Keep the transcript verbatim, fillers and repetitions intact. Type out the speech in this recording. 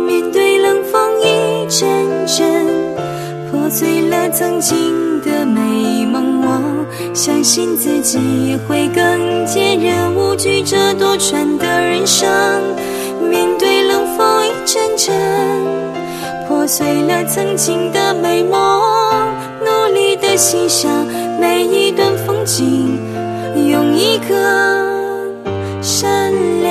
面对冷风一阵阵，破碎了曾经的美梦。我相信自己会更坚韧无惧这多舛的人生。面对冷风一阵阵，破碎了曾经的美梦，努力的欣赏每一段风景，用一颗善良